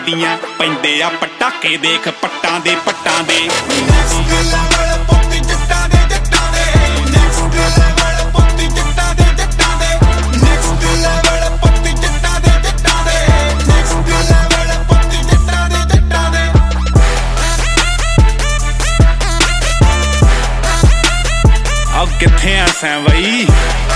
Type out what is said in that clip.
ਦੀਆਂ ਪੈਂਦੇ ਆ ਪਟਾਕੇ ਦੇਖ ਪੱਟਾਂ ਦੇ ਪੱਟਾਂ ਦੇ ਕਿੱਥੇ ਆ ਸੈਂ ਬਈ।